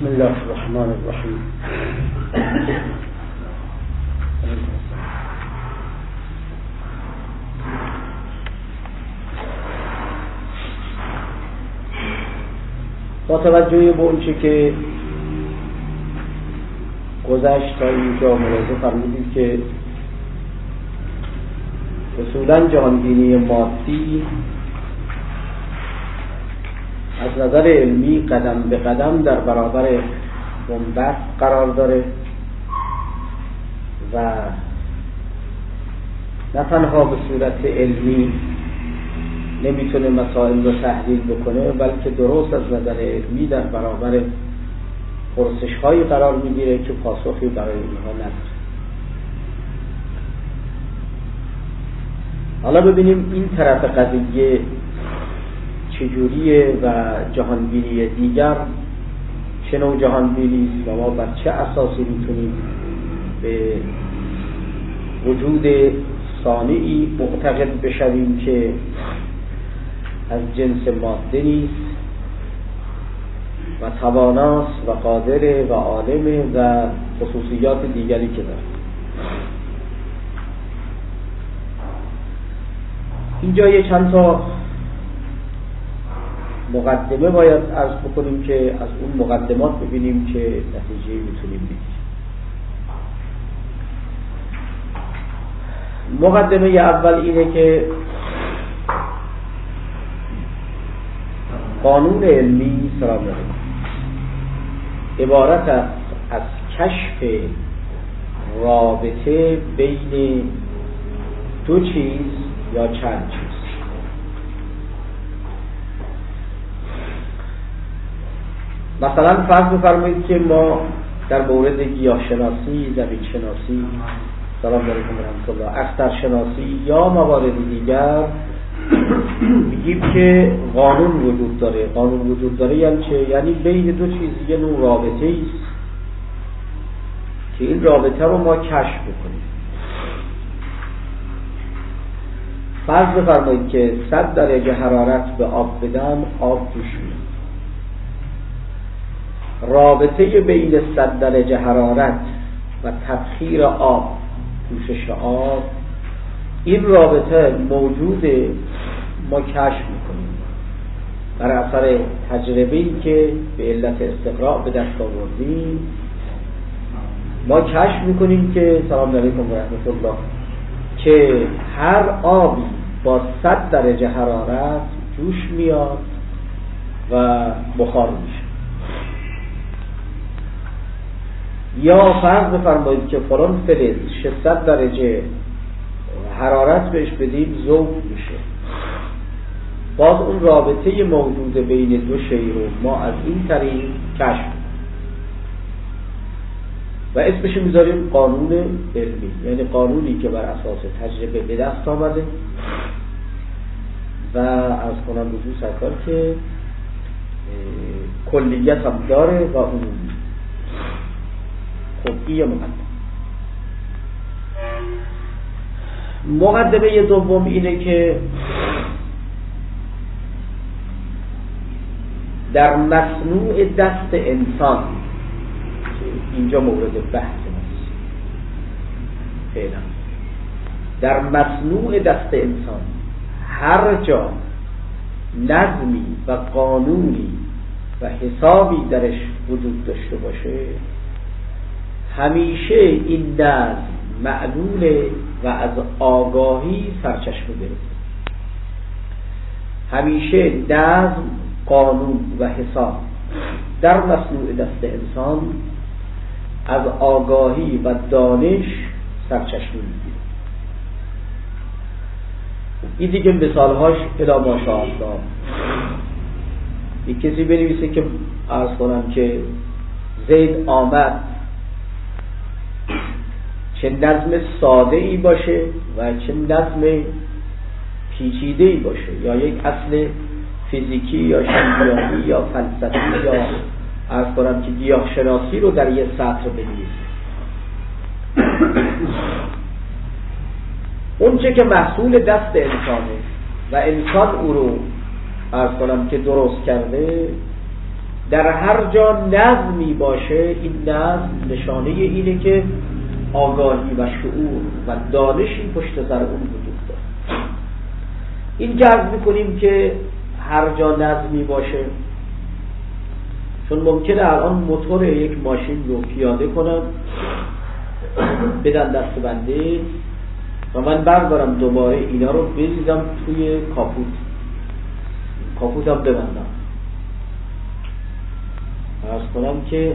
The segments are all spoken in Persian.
بسم الله الرحمن الرحیم. با توجه به اونچه که گذشت تا اینجا ملاحظه فرمودید که اصولاً جهانبینی مادی از نظر علمی قدم به قدم در برابر بنبست قرار داره و نه تنها به صورت علمی نمیتونه مسائل رو تحلیل بکنه، بلکه درست از نظر علمی در برابر پرسش‌هایی قرار میگیره که پاسخی برای اینها نداره. حالا ببینیم این طرف قضیه چجوریه و جهانبینی دیگر چه نوع جهانبینی است و ما بر چه اساسی میتونیم به وجود صانعی معتقد بشویم که از جنس ماده نیست و تواناست و قادره و عالمه و خصوصیات دیگری که داره. اینجا یه چند تا مقدمه باید عرض بکنیم که از اون مقدمات ببینیم که نتیجه میتونیم بگیریم. مقدمه اول اینه که قانون علمی سلام علیکم عبارت است از کشف رابطه بین دو چیز یا چند چیز. مثلا فرض بفرمایید که ما در مورد گیاهشناسی، زمینشناسی، سلام علیکم و رحمت الله، اخترشناسی یا موارد دیگر میگیم که قانون وجود داره. قانون وجود داره یعنی چه؟ یعنی بین دو چیز یه نوع رابطه است که این رابطه رو ما کشف بکنیم. فرض بفرمایید که 100 درجه حرارت به آب بدم، آب جوش میاد. رابطه بین 100 درجه حرارت و تبخیر آب، جوشش آب، این رابطه موجوده، ما کشف میکنیم بر اثر تجربه‌ای که به علت استقراء به دست آوردیم. ما کشف میکنیم که سلام علیکم و رحمت الله که هر آبی با 100 درجه حرارت جوش میاد و بخار میشه. یا فرض بفرمایید که فلان فلز 600 درجه حرارت بهش بدیم ذوب میشه. باز اون رابطه موجود بین دو شی رو ما از این طریق کشف و اسمش میذاریم قانون علمی، یعنی قانونی که بر اساس تجربه به دست آمده و از کنم بجور سرکار که کلیت هم داره و عمومی. خب این مقدمه دوم اینه که در مصنوع دست انسان که اینجا مورد بحث است فعلا، در مصنوع دست انسان هر جا نظمی و قانونی و حسابی درش وجود داشته باشه، همیشه این نظم معلوله و از آگاهی سرچشمه گرفته. همیشه نظم، قانون و حساب در مصنوع دست انسان از آگاهی و دانش سرچشمه میگیره. این دیگه مثالهاش الا ماشاءالله. یک کسی بنویسه که عرض کنم که زید آمد، چه نظم ساده ای باشه و چه نظم پیچیده ای باشه، یا یک اصل فیزیکی یا شیمیایی یا فلسفی یا عرض کنم که گیاهشناسی رو در یک سطر بنویسه. اون چه که محصول دست انسانه و انسان او رو عرض کنم که درست کرده، در هر جا نظمی باشه، این نظم نشانه اینه که آگاهی و شعور و دانشی پشت سر اون وجود داره. این که عرض میکنیم که هر جا نظمی باشه، چون ممکنه الان موتور یک ماشین رو پیاده کنم، بدن دست بنده و من بردارم دوباره اینا رو بریزم توی کاپوتم ببندم، عرض کنم که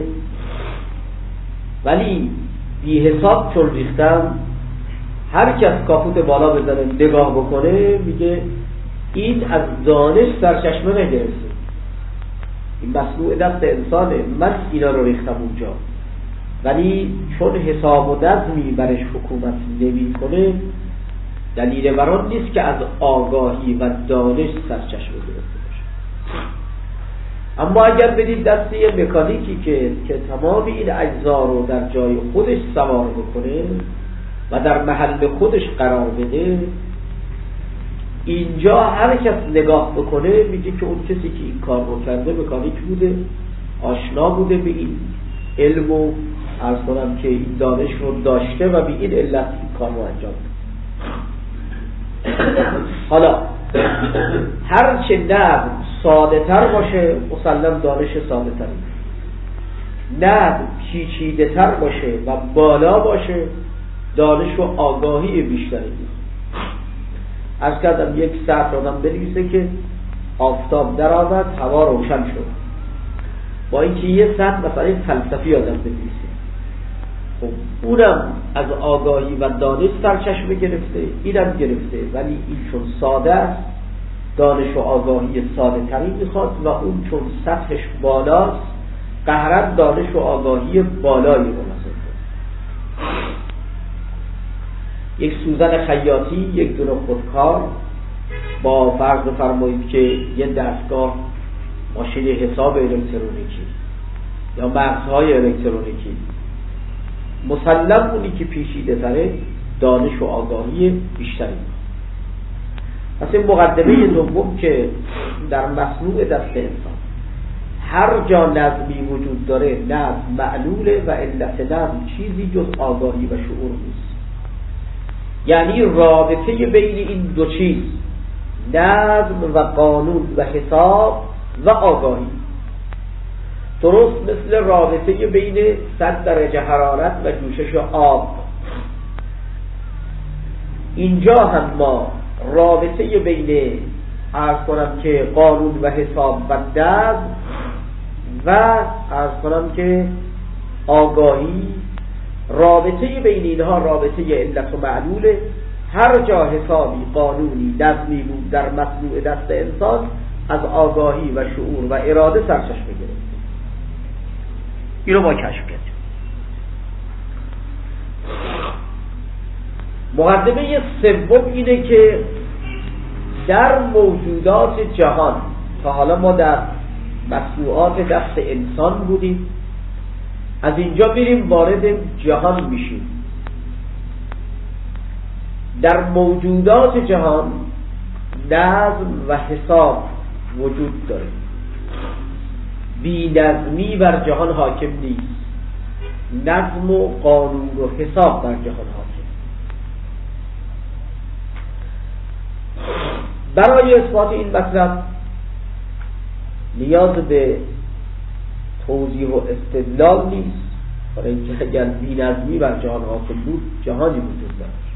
ولی بی حساب چون ریختم، هر کس کاپوت بالا بزنه نگاه بکنه میگه این از دانش سرچشمه نگرفته، این مصنوع دست انسانه، من اینا رو ریختم اونجا. ولی چون حساب و نظمی برش حکومت نمی کنه، دلیل بر آن نیست که از آگاهی و دانش سرچشمه گرفته باشه. اما اگر بدید دست یه مکانیکی که تمام این اجزا رو در جای خودش سوار بکنه و در محل خودش قرار بده، اینجا هر کس نگاه بکنه میگه که اون کسی که این کار رو کرده مکانیک بوده، آشنا بوده به این علم و عرض کنم که این دانش رو داشته و به این علت این کار رو انجام بده. حالا هرچه نظم ساده تر باشه مسلم دانش ساده تری، نظم پیچیده تر باشه و بالا باشه دانش و آگاهی بیشتری. عرض کردم یک سطر آدم بنویسه که آفتاب در آمد هوا روشن شد، با اینکه یه سطر مثلا فلسفی آدم بنویسه، خب اونم از آگاهی و دانش سرچشمه گرفته، اینم گرفته، ولی این چون ساده است دانش و آگاهی ساده تری میخواد و اون چون سطحش بالاست قهرن دانش و آگاهی بالایی مناسب. یک سوزن خیاطی، یک دونه خودکار، با فرض فرمایید که یه دستگاه ماشین حساب الکترونیکی یا مغزهای الکترونیکی، مسلم اونی که پیچیده تره دانش و آگاهی بیشتری. پس این مقدمه دوم که در مصنوع دست انسان هر جا نظمی وجود داره، نظم معلوله و علت نظم چیزی جز آگاهی و شعور نیست. یعنی رابطه بین این دو چیز، نظم و قانون و حساب و آگاهی، درست مثل رابطه بین 100 درجه حرارت و جوشش آب. اینجا هم ما رابطه بین عرض کنم که قانون و حساب و نظم و عرض کنم که آگاهی، رابطه بین اینها رابطه علت و معلوله. هر جا حسابی قانونی نظمی بود در مصنوع دست انسان، از آگاهی و شعور و اراده سرچشمه گرفته. این رو ما کشف کردیم. مقدمه سوم اینه که در موجودات جهان، تا حالا ما در مصنوعات دست انسان بودیم، از اینجا میریم وارد جهان میشیم. در موجودات جهان نظم و حساب وجود داره، بی نظمی بر جهان حاکم نیست، نظم و قانون و حساب بر جهان حاکم. برای اثبات این مطلب نیاز به توضیح و استدلال نیست، برای اینکه اگر بی نظمی بر جهان حاکم بود جهانی وجود نداشت.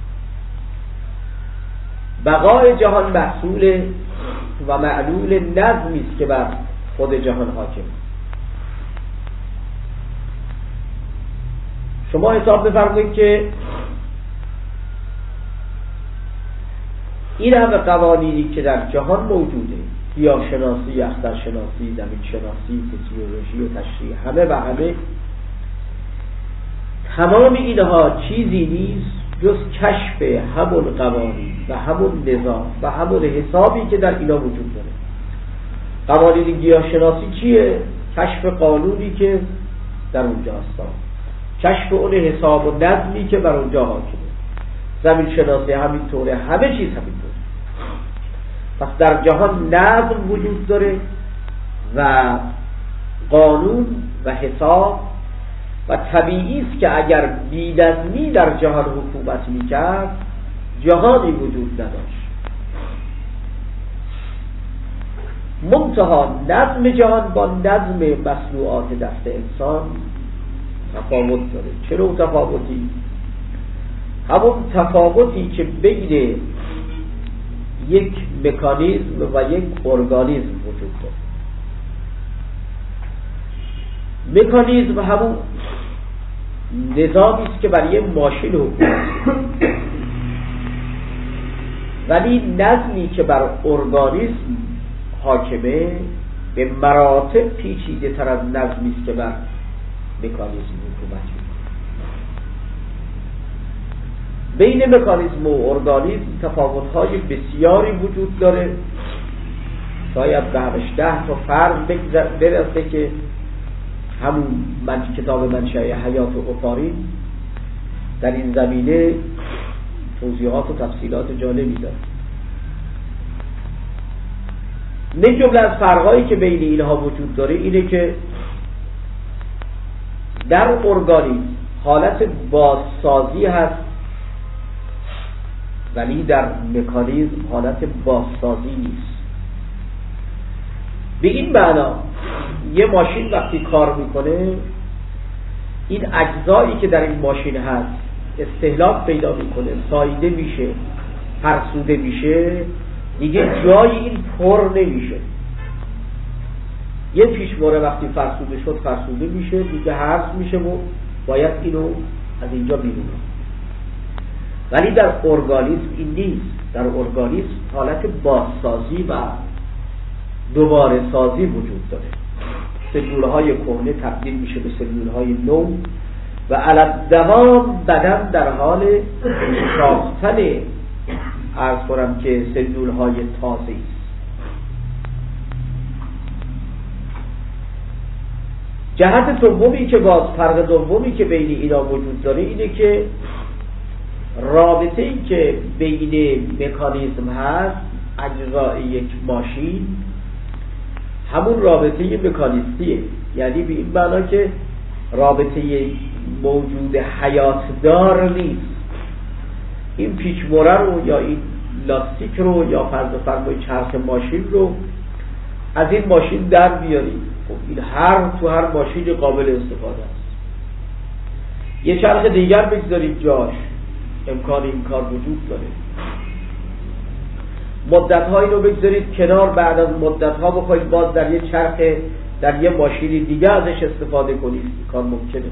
بقای جهان محصول و معلول نظمی است که بر خود جهان حاکم. شما حساب بفرمایید که این همه قوانینی که در جهان موجوده، گیاه‌شناسی، اخترشناسی، زمین‌شناسی، فیزیولوژی و تشریح، همه و همه، تمام اینها چیزی نیست جز کشف همون قوانین و همون نظام و همون حسابی که در اینا وجود داره. قوانین گیاه‌شناسی چیه؟ کشف قانونی که در اونجا هست، کشف اون حساب و نظمی که بر اونجا حاکمه. زمین شناسی همینطوره، همه چیز همینطوره. پس در جهان نظم وجود داره و قانون و حساب و طبیعی است که اگر بی‌نظمی در جهان حکومت می‌کرد جهانی وجود نداشت. منتها نظم جهان با نظم مصنوعات دست انسان تفاوت داره. چه نوع تفاوتی؟ همون تفاوتی که بین یک مکانیزم و یک ارگانیسم وجود داره. مکانیزم همون نظامی است که برای ماشین حکومت، ولی نظمی که بر ارگانیسم حاکمه به مراتب پیچیده تر از نظمی است که بر مکانیزم حکومت می‌کنه. بین مکانیزم و ارگانیسم تفاوت‌های بسیاری وجود داره. شاید به 10 تا فرض برسه که همون کتاب منشأ حیات و اوپارین در این زمینه توضیحات و تفصیلات جالبی داره. یک جمله از فرقایی که بین اینها وجود داره اینه که در ارگانیسم حالت بازسازی هست، ولی در مکانیزم حالت بازسازی نیست. به این معنا یه ماشین وقتی کار میکنه، این اجزایی که در این ماشین هست استهلاک پیدا میکنه، ساییده میشه، فرسوده میشه، دیگه جای این پر نمیشه. یه پیشواره وقتی فرسوده شد فرسوده میشه، دیگه حذف میشه و باید اینو از اینجا بیرون. ولی در ارگانیسم این نیست. در ارگانیسم حالت بازسازی و دوباره سازی وجود داره. سلولهای کهنه تبدیل میشه به سلولهای نو و علالدوام بدن در حال ساختن عرض کنم که سلولهای تازه است. جهت دومی که فرق دومی که بین اینا وجود داره اینه که رابطه‌ای که بین مکانیزم هست، اجزای یک ماشین، همون رابطه مکانیستیه. یعنی به این معنا که رابطه موجود حیاتدار نیست. این پیچ‌موره رو یا این لاستیک رو یا فرض فرمایید چرخ ماشین رو از این ماشین در بیارید. خب این تو هر ماشین قابل استفاده است. یه چرخ دیگر بگذارید جاش، امکان این کار وجود داره. مدت‌هایی رو بگذارید کنار، بعد از مدت‌ها بخواید باز در یه چرخ در یه ماشین دیگه ازش استفاده کنید، این کار ممکنه.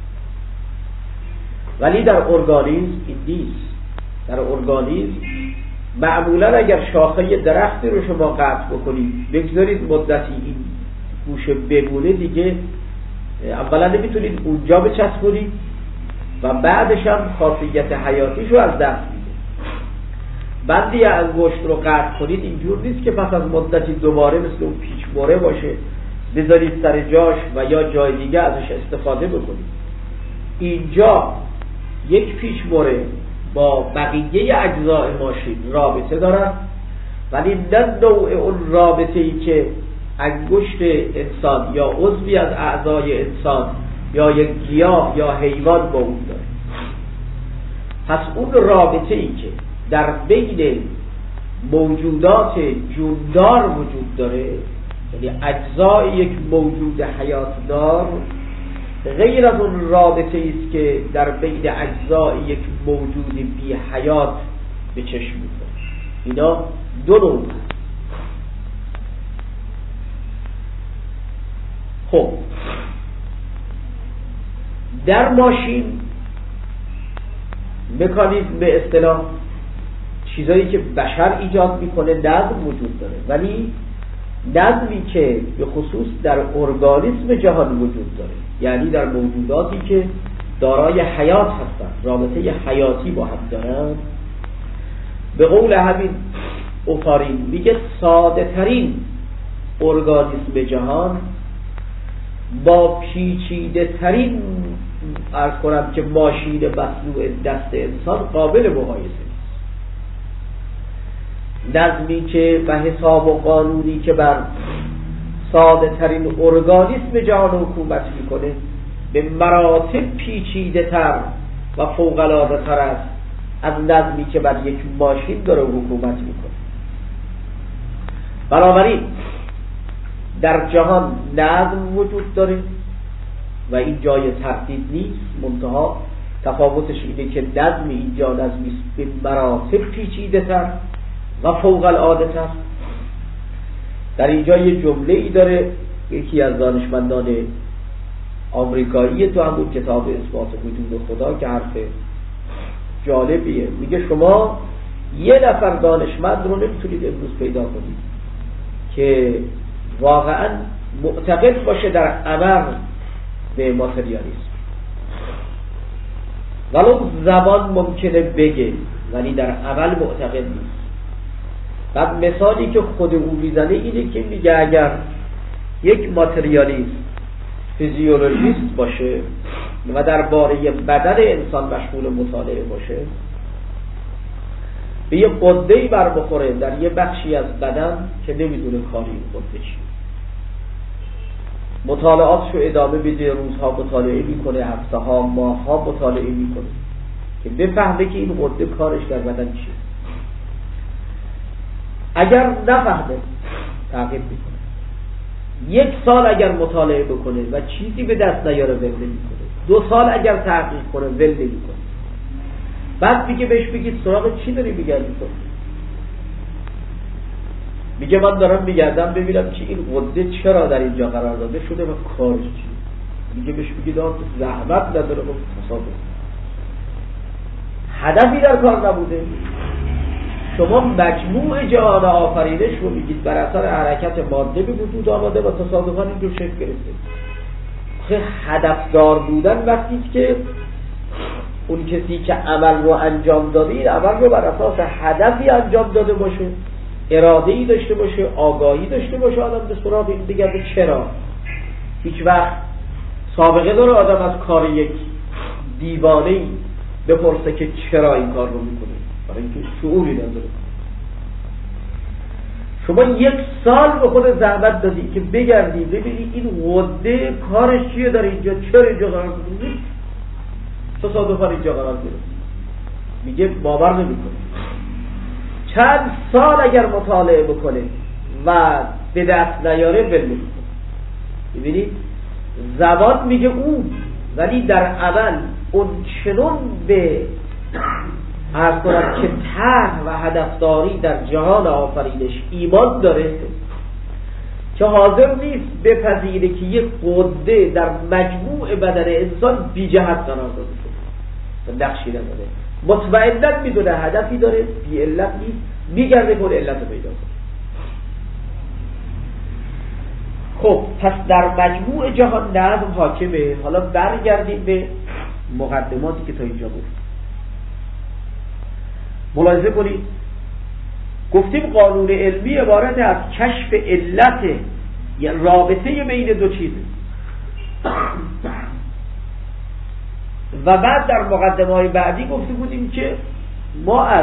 ولی در ارگانیسم این نیست. در ارگانیسم معمولا اگر شاخه درختی رو شما قطع بکنید بگذارید مدتی این گوشه بمونه، دیگه اولا نمیتونید اونجا بچسبونید و بعدش هم خاصیت حیاتیش رو از دست میده. بندی انگشت رو قطع کنید اینجور نیست که پس از مدتی دوباره مثل اون پیچ‌موره باشه بذارید سر جاش و یا جای دیگه ازش استفاده بکنید. اینجا یک پیچ‌موره با بقیه اجزای ماشین رابطه دارن، ولی نه نوع اون رابطه‌ای که انگشت انسان یا عضوی از اعضای انسان یا یک گیاه یا حیوان با اون داره. پس اون رابطه‌ای که در بین موجودات جوندار وجود داره، یعنی اجزای یک موجود حیاتدار، غیر از اون رابطه است که در بین اجزای یک موجود بی حیات به چشم می‌خوره. اینا دو نوع هست. خب در ماشین مکانیزم به اصطلاح چیزایی که بشر ایجاد میکنه نظم وجود داره، ولی نظمی که به خصوص در ارگانیسم جهان وجود داره، یعنی در موجوداتی که دارای حیات هستند، رابطه حیاتی با هم دارند، به قول همین اوپارین میگه ساده ترین ارگانیسم جهان با پیچیده ترین عرض کنم که ماشین مصنوع دست انسان قابل مقایسه نیست. نظمی که و حساب و قانونی که بر ساده ترین ارگانیسم جهان حکومت میکنه به مراتب پیچیده تر و فوق العاده تر است از نظمی که بر یک ماشین داره حکومت میکنه. بنابراین در جهان نظم وجود داره و این جای تردید نیست، منتها تفاوتش اینه که نظم اینجا نظمی است به مراتب پیچیده تر و فوق العاده تر. در اینجا یه جمله ای داره یکی از دانشمندان آمریکایی تو همون کتاب اثبات وجود خدا که حرف جالبیه، میگه شما یه نفر دانشمند رو نمیتونید امروز پیدا کنید که واقعا معتقد باشه در عمل به ماتریالیسم. ولو زبان ممکنه بگه ولی در عمل معتقد نیست. بعد مثالی که خود او میزنه اینه که میگه اگر یک ماتریالیست فیزیولوژیست باشه و درباره بدن انسان مشغول مطالعه باشه، به یه قده‌ای بر بخوره در یه بخشی از بدن که نمیدونه کاری این قده چیه، مطالعاتشو ادامه بده، روزها مطالعه میکنه، هفته ها، ماه ها مطالعه میکنه که بفهمه که این قده کارش در بدن چیه. اگر نفهمه تعقیب میکنه. 1 سال اگر مطالعه بکنه و چیزی به دست نیاره ول نمیکنه. 2 سال اگر تحقیق کنه ول نمیکنه. بعد میگه بهش بگید سراغ چی داری میگردی کنی؟ میگه من دارم میگردم ببینم که این قده چرا در اینجا قرار داده شده و کارش چیه. میگه بهش بگید زحمت نداره و تصادف، هدفی در کار نبوده. شما مجموع جهان آفرینش رو میگید بر اثر حرکت ماده به وجود آمده و تصادفاً اینجور شکل گرفته. خیلی هدفدار بودن وقتی که اون کسی که عمل رو انجام داده این عمل رو بر اساس هدفی انجام داده باشه، اراده‌ای داشته باشه، آگاهی داشته باشه، آدم به سراغ این بگرده. چرا؟ هیچ وقت سابقه داره آدم از کار یک دیوانه‌ای بپرسه که چرا این کار رو میکنه؟ برای اینکه شعوری نداره. شما 1 سال به خود زحمت دادی که بگردی ببینی این غده کارش چیه در اینجا، چرا اینجا قرار گرفته، تصادفاً اینجا قرار گرفته. میگه باور نمیکنه. چند سال اگر مطالعه بکنه و به دست نیاره ول نمیکنه. ببینید زبان میگه اون، ولی در عمل اون چنون به عرض کنم که طرح و هدفداری در جهان آفرینش ایمان داره که حاضر نیست بپذیره که یک قده در مجموع بدن انسان بی جهت قرار داده شده، نقشی نداره، مطمئناً میدونه هدفی داره، بی علت نیست، میگرده کن علت رو پیدا کنه. خب پس در مجموع جهان نظم حاکمه. حالا برگردیم به مقدماتی که تا اینجا بود. ملاحظه کنید گفتیم قانون علمی عبارت از کشف علت یا رابطه بین دو چیزه و بعد در مقدمه‌های بعدی گفته بودیم که ما از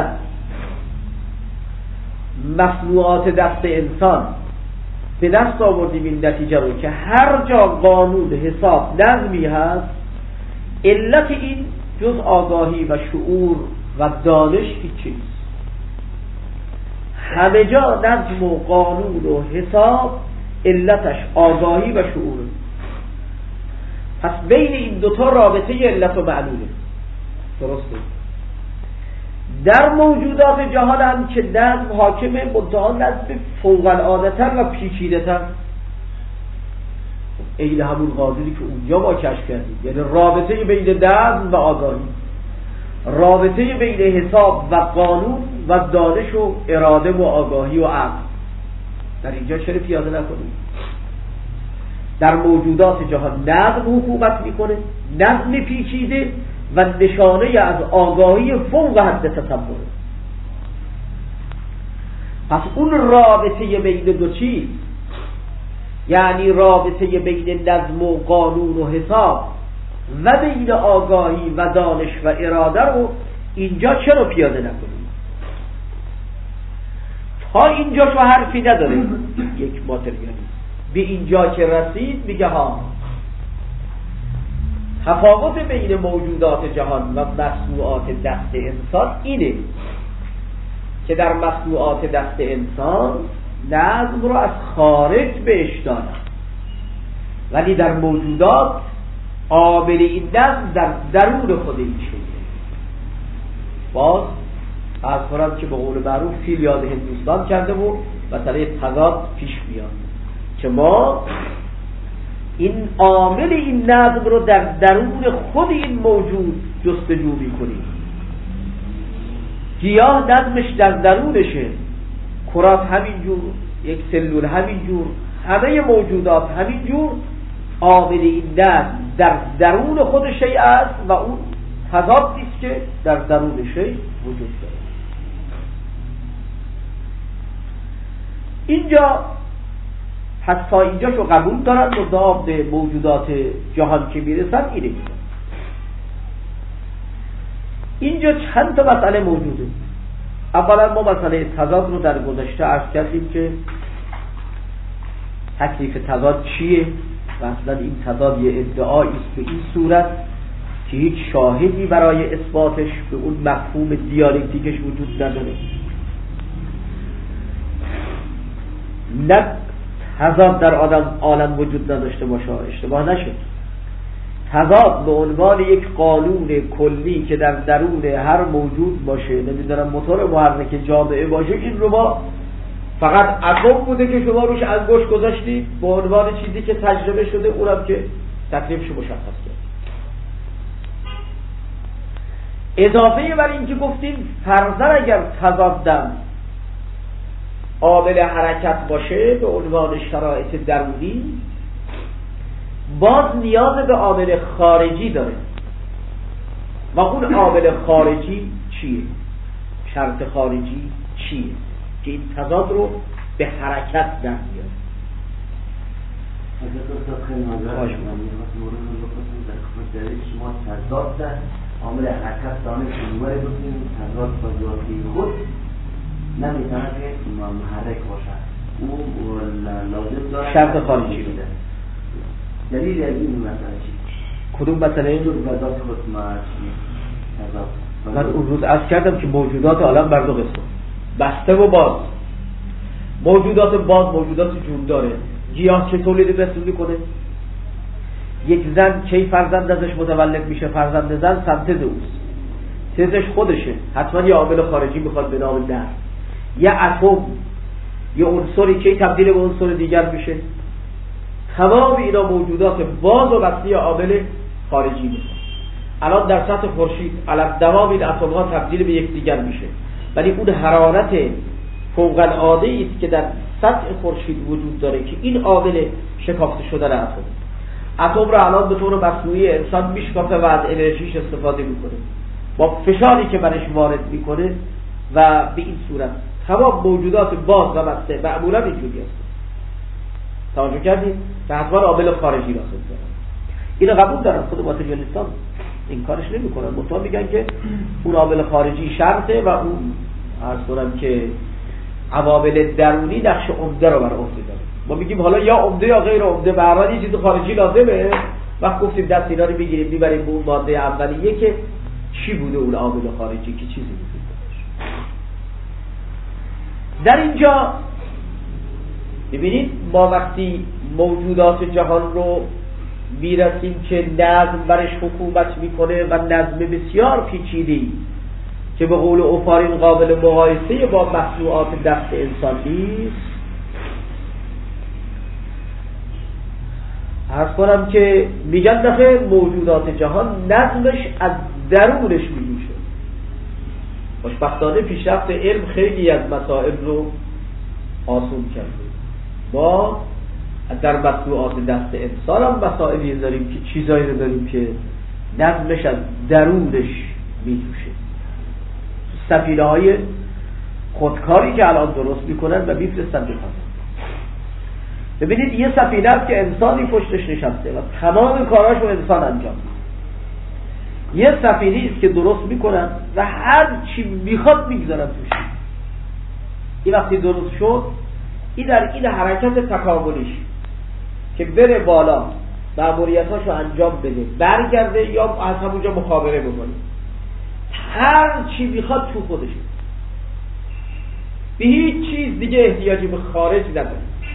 مصنوعات دست انسان به دست آوردیم این نتیجه رو که هر جا قانون حساب نظمی هست، علت این جز آگاهی و شعور و دانش هیچی نیست. همه جا نظم و قانون و حساب علتش آگاهی و شعوره. پس بین این دوتا رابطه علت و معلوله. درسته؟ در موجودات جهان هم که نظم حاکمه، منتها نظم فوق العاده تر و پیچیده تر، این همون قاضی که اونجا ما کشف کردیم، یعنی رابطه بین نظم و آگاهی، رابطه بین حساب و قانون و دانش و اراده و آگاهی و عقل. در اینجا چرا پیاده نکنیم؟ در موجودات جهان نظم حکومت میکنه، نظم پیچیده و نشانه از آگاهی فوق حد تصوره. پس اون رابطه بین دو چیز، یعنی رابطه بین نظم و قانون و حساب و بین آگاهی و دانش و اراده رو اینجا چرا پیاده نکنیم؟ تا اینجا شو حرفی نداره یک ماتریالیست. به اینجا که رسید میگه ها تفاوت بین موجودات جهان و مصنوعات دست انسان اینه که در مصنوعات دست انسان نظم رو از خارج بهش دادن، ولی در موجودات عامل این نظم در درون خود این شده. باز از کنم که به قول معروف فیل یاد هندوستان کرده و مسئله تضاد پیش میاد که ما این عامل این نظم رو در درون خود این موجود جستجو میکنیم. گیاه نظمش در درونشه، کرات همینجور، یک سلول همینجور، همه موجودات همینجور. عامل این نظم در درون خود شیء است و اون تضادی است که در درون شیء وجود داره. اینجا حتی اینجاشو قبول دارن و به موجودات جهان که میرسن اینه. اینجا چند تا مسئله موجوده. اولا ما مسئله تضاد رو در گذشته عرض کردیم که تکلیف تضاد چیه و اصلا این تضاد یه ادعایی است به این صورت که هیچ شاهدی برای اثباتش به اون مفهوم دیالکتیکش وجود نداره. نه تضاد در عالم وجود نداشته باشه، اشتباه نشه. تضاد به عنوان یک قانون کلی که در درون هر موجود باشه، نمیدونم موتور محرک جامعه باشه، این رو ما فقط اتم بوده که شما روش انگشت گذاشتید به عنوان چیزی که تجربه شده، اونم که تکلیفش مشخص کرد. اضافه بر این که گفتیم فرضاً اگر تضادم عامل حرکت باشه به عنوان شرایط درونی، باز نیاز به عامل خارجی داره و اون عامل خارجی چیه؟ شرط خارجی چیه که این تضاد رو به حرکت در میاره؟ شما تضاد در عامل حرکت دانه کنوره بکنیم، تضاد با ذاتی خود نمیتونه که محرک باشه، او لازم داره شرط خارجی رو. دلیل از این مسئله چی؟ کدوم مسئله؟ این تضاد خود من اون روز عرض کردم که موجودات عالم بر دو قسم، بسته و باز. موجودات باز موجودات جون داره. گیاه چه تولید محصول میکنه؟ یک زن کی فرزند ازش متولد میشه؟ فرزند زن سنتز اوست، تزش خودشه، حتما یه عامل خارجی میخواد به نام نر. یه اتم یه عنصری کی تبدیل به عنصر دیگر میشه؟ تمام اینا موجودات باز و بسته عامل خارجی میشه. الان در سطح خورشید علم دوام این اتم ها تبدیل به یکدیگر میشه، ولی اون حرارت فوق العاده است که در سطح خورشید وجود داره که این عامل شکافته شدن اتم را الان به طور مصنوعی انسان میشکافه و از انرژیش استفاده میکنه با فشاری که برش وارد میکنه و به این صورت تمام موجودات باز و بسته معمولا اینجوری هست. توجه کردید؟ که حتما عامل خارجی را خود دارن. اینو قبول دارن، خود ماتریالیستان این کارش نمیکنن، مطمئن میگن که اون عامل خارجی شرطه و اون عرض کنم که عوامل درونی نقش عمده رو بر عهده داره. ما میگیم حالا یا عمده یا غیر عمده، به هر حال یه چیز خارجی لازمه. وقت گفتیم دست اینا رو بگیریم میبریم به اون ماده اولیه که چی بوده اون عامل خارجی که چیزی وجود داشت. در اینجا ببینید ما وقتی موجودات جهان رو میرسیم که نظم برش حکومت میکنه و نظم بسیار پیچیده‌ای که به قول اوفارین قابل مقایسه با مصنوعات دست انسان نیست، عرض کنم که میگن دفعه موجودات جهان نظمش از درونش میجوشه. خوشبختانه پیشرفت علم خیلی از مسائل رو آسون کرده. ما در مصنوعات دست انسان هم مسائلی داریم که چیزایی رو داریم که نظمش از درونش میجوشه. سفینه های خودکاری که الان درست میکنن و میفرستن به فضا. ببینید یه سفینه است که انسانی پشتش نشسته و تمام کاراشو انسان انجام میده. یه سفینه است که درست میکنن و هر چی میخواد میگذارن توش. این وقتی درست شد، این در این حرکت تکاملیش که بره بالا مأموریتاشو انجام بده برگرده یا از همونجا مخابره بکنه، هر چی میخواد تو خودشه، به هیچ چیز دیگه احتیاجی به خارج نداره.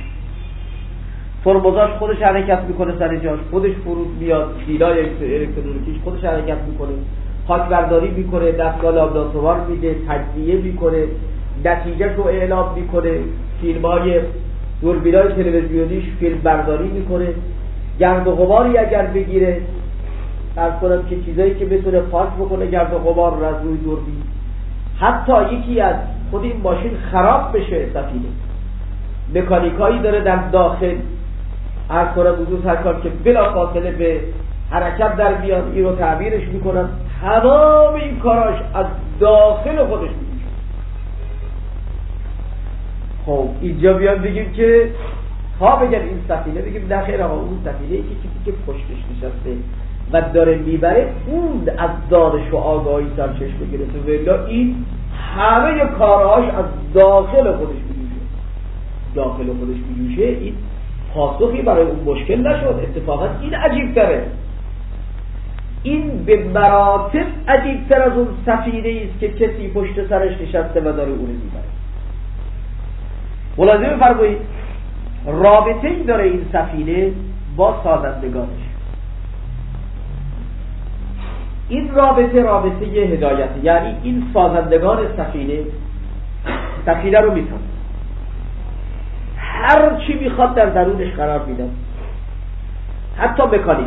ترمزاش خودش حرکت میکنه سر جاش، خودش فرود میاد، فیلای الکترونیکیش خودش حرکت میکنه، خاک برداری میکنه، دستگاه لابراتوار میده، تجزیه میکنه، نتیجهش رو اعلام میکنه، فیلمای دوربینای تلویزیونیش فیلم برداری میکنه، گرد و غباری اگر بگیره فرض کنم که چیزایی که بتونه پاک بکنه گرد و غبار رو از روی دوربین، حتی یکی از خود این ماشین خراب بشه سفینه مکانیکایی داره در داخل هر کنم حضور سرکار که بلا فاصله به حرکت در بیان این رو تعبیرش میکنن، تمام این کاراش از داخل خودش میشه. خب اینجا بیان بگیم که ها بگن این سفینه، بگیم نه خیر آقا اون سفینه که کسی که پشتش نشسته و داره میبره اون از دانش و آگاهی سرچشمه گرفته، ولی این همه کارهاش از داخل خودش میجوشه. این پاسخی برای اون مشکل نشد، اتفاقا این عجیب تره، این به مراتب عجیب تر از اون سفینه است که کسی پشت سرش نشسته و داره اون میبره. ملاحظه بفرمایید رابطه ای داره این سفینه با سازندگانش. این رابطه هدایته، یعنی این سازندگان سفینه رو میتونه هر چی میخواد در درونش قرار میدن، حتی مکانیک.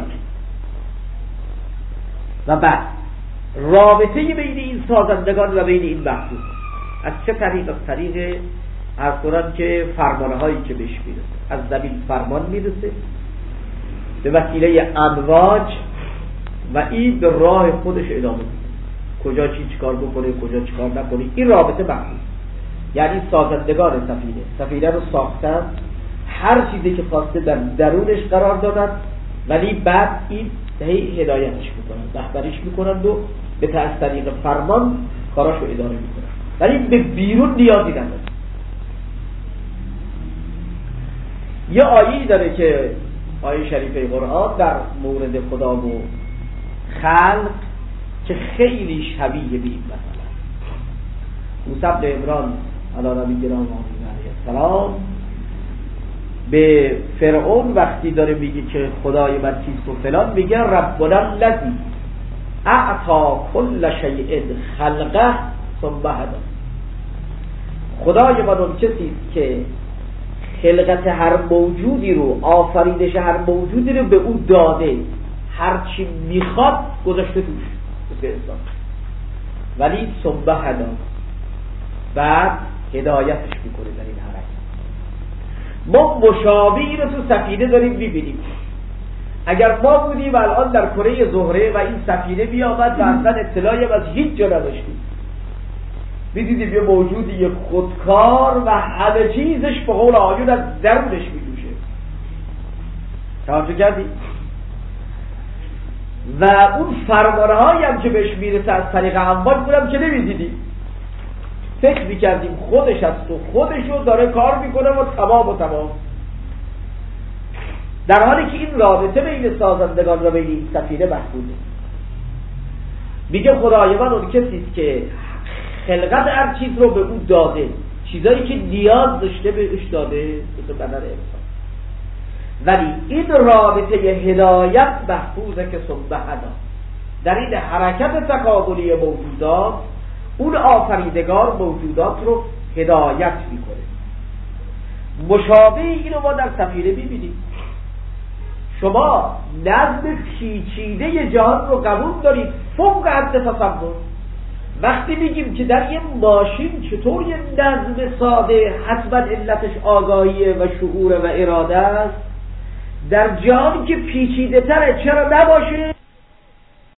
و بعد رابطه بین این سازندگان و بین این محدود از چه طریق؟ از طریق از قرآن که فرمانه هایی که بهش میرسه، از زمین فرمان میرسه به وسیله امواج و این به راه خودش ادامه میده، کجا چیکار بکنه کجا چیکار نکنه. این رابطه محدود، یعنی سازندگان سفینه رو ساختن، هر چیزی که خواسته در درونش قرار دادن، ولی بعد این هدایتش میکنن، رهبریش میکنن و به از طریق فرمان کاراشو اداره میکنن، ولی به بیرون نیازی نداره. یه آیه‌ای داره که آیه شریفه قرآن در مورد خدا و خلق که خیلی شبیه به این مثلا موسی بن عمران علی نبینا علیه السلام به فرعون وقتی داره میگه که خدای من چیست و فلان، میگه ربنا الذی اعطی کل شیء خلقه ثم هدی. خدای من اون کسی که خلقت هر موجودی رو، آفریدش هر موجودی رو به اون داده، هر چی میخواد گذاشته توش به انسان، ولی ثم هدی بعد هدایتش میکنه در این حرکت. ما مشابهی رو تو سفینه داریم میبینیم. اگر ما بودیم الان در کره زهره و این سفینه بیامد و اصلا اطلاعی از هیچ جا نداشتیم، میدیدیم یه موجودی یه خودکار و همه چیزش به قول آیون از درونش میجوشه. توجه کردی؟ و اون فرمانه هایی هم که بهش میرسه از طریق امواج بودم که نمیدیدیم، فکر میکردیم خودش هست و خودشو داره کار میکنه و تمام. در حالی که این رابطه بین سازندگان و بین این سفینه محدوده. میگه خدای من اون کسیست که خلقت هر چیز رو به اون داده، چیزایی که نیاز داشته بهش داده مثل بدن انسان، ولی این رابطه هدایت محفوظه که ثم هدی. در این حرکت تکاملی موجودات اون آفریدگار موجودات رو هدایت میکنه. مشابه اینو ما در سفینه میبینیم. شما نظم پیچیده جهان رو قبول دارید فوق حد تصور. وقتی میگیم که در یه ماشین چطور یه نظم ساده حتما علتش آگاهیه و شعور و اراده است، در جهانی که پیچیده تره چرا نباشه؟